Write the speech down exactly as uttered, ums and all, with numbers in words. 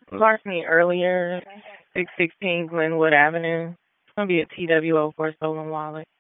Larceny earlier, six sixteen Glenwood Avenue. It's going to be a T W O for a stolen wallet.